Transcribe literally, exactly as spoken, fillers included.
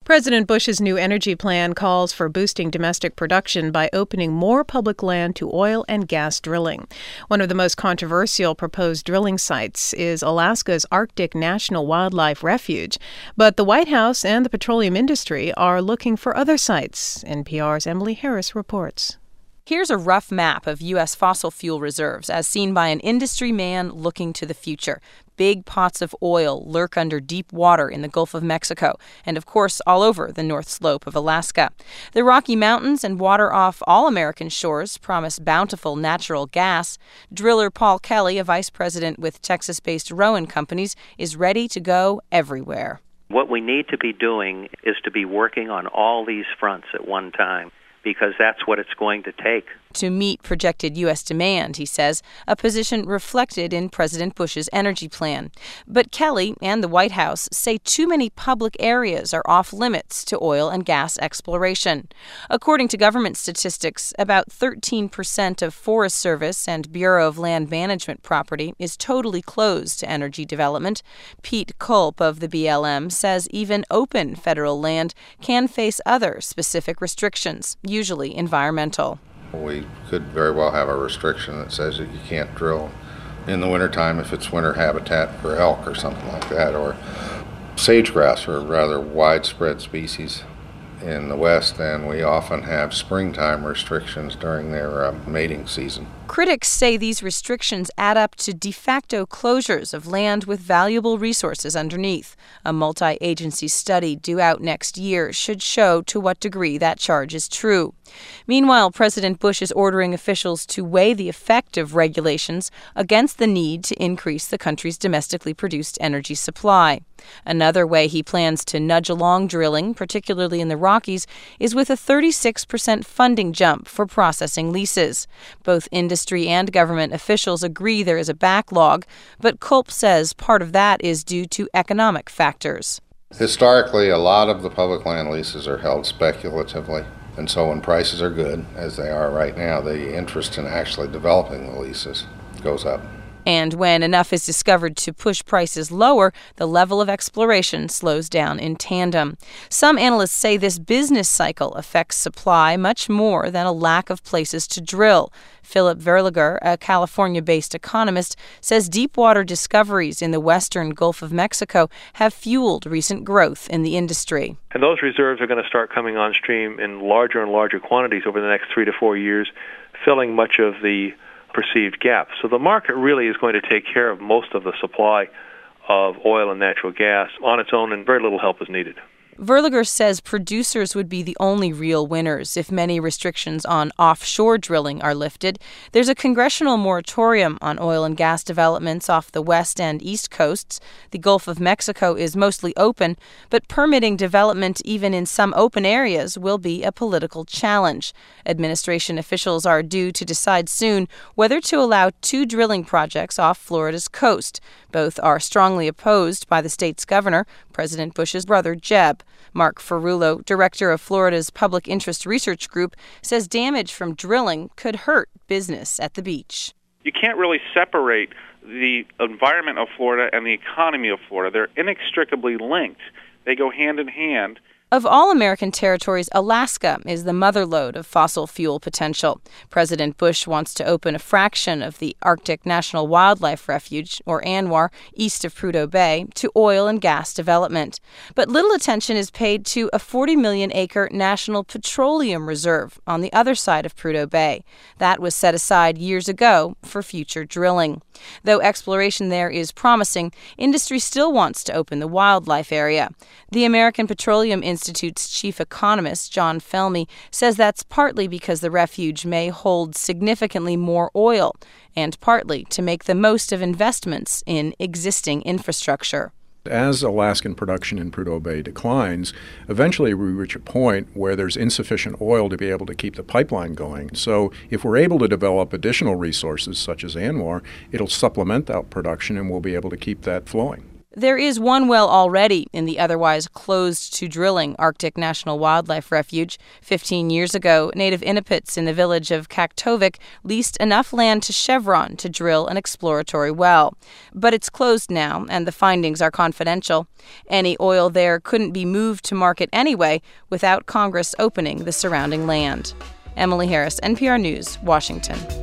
President Bush's new energy plan calls for boosting domestic production by opening more public land to oil and gas drilling. One of the most controversial proposed drilling sites is Alaska's Arctic National Wildlife Refuge. But the White House and the petroleum industry are looking for other sites. N P R's Emily Harris reports. Here's a rough map of U S fossil fuel reserves as seen by an industry man looking to the future. Big pots of oil lurk under deep water in the Gulf of Mexico and, of course, all over the North Slope of Alaska. The Rocky Mountains and water off all American shores promise bountiful natural gas. Driller Paul Kelly, a vice president with Texas-based Rowan Companies, is ready to go everywhere. What we need to be doing is to be working on all these fronts at one time, because that's what it's going to take. To meet projected U S demand, he says, a position reflected in President Bush's energy plan. But Kelly and the White House say too many public areas are off limits to oil and gas exploration. According to government statistics, about thirteen percent of Forest Service and Bureau of Land Management property is totally closed to energy development. Pete Culp of the B L M says even open federal land can face other specific restrictions, usually environmental. We could very well have a restriction that says that you can't drill in the wintertime if it's winter habitat for elk or something like that, or sage-grouse are rather widespread species in the West, and we often have springtime restrictions during their uh, mating season. Critics say these restrictions add up to de facto closures of land with valuable resources underneath. A multi-agency study due out next year should show to what degree that charge is true. Meanwhile, President Bush is ordering officials to weigh the effect of regulations against the need to increase the country's domestically produced energy supply. Another way he plans to nudge along drilling, particularly in the Rockies, is with a thirty-six percent funding jump for processing leases. Both industry and government officials agree there is a backlog, but Culp says part of that is due to economic factors. Historically, a lot of the public land leases are held speculatively, and so when prices are good, as they are right now, the interest in actually developing the leases goes up. And when enough is discovered to push prices lower, the level of exploration slows down in tandem. Some analysts say this business cycle affects supply much more than a lack of places to drill. Philip Verliger, a California-based economist, says deepwater discoveries in the western Gulf of Mexico have fueled recent growth in the industry. And those reserves are going to start coming on stream in larger and larger quantities over the next three to four years, filling much of the perceived gap. So the market really is going to take care of most of the supply of oil and natural gas on its own, and very little help is needed. Verliger says producers would be the only real winners if many restrictions on offshore drilling are lifted. There's a congressional moratorium on oil and gas developments off the west and east coasts. The Gulf of Mexico is mostly open, but permitting development even in some open areas will be a political challenge. Administration officials are due to decide soon whether to allow two drilling projects off Florida's coast. Both are strongly opposed by the state's governor, President Bush's brother, Jeb. Mark Ferrullo, director of Florida's Public Interest Research Group, says damage from drilling could hurt business at the beach. You can't really separate the environment of Florida and the economy of Florida. They're inextricably linked. They go hand in hand. Of all American territories, Alaska is the motherlode of fossil fuel potential. President Bush wants to open a fraction of the Arctic National Wildlife Refuge, or ANWR, east of Prudhoe Bay, to oil and gas development. But little attention is paid to a forty million acre National Petroleum Reserve on the other side of Prudhoe Bay. That was set aside years ago for future drilling. Though exploration there is promising, industry still wants to open the wildlife area. The American Petroleum Institute's chief economist, John Felmy, says that's partly because the refuge may hold significantly more oil, and partly to make the most of investments in existing infrastructure. As Alaskan production in Prudhoe Bay declines, eventually we reach a point where there's insufficient oil to be able to keep the pipeline going. So if we're able to develop additional resources such as ANWR, it'll supplement that production and we'll be able to keep that flowing. There is one well already in the otherwise closed to drilling Arctic National Wildlife Refuge. Fifteen years ago, native Inupiats in the village of Kaktovik leased enough land to Chevron to drill an exploratory well. But it's closed now, and the findings are confidential. Any oil there couldn't be moved to market anyway without Congress opening the surrounding land. Emily Harris, N P R News, Washington.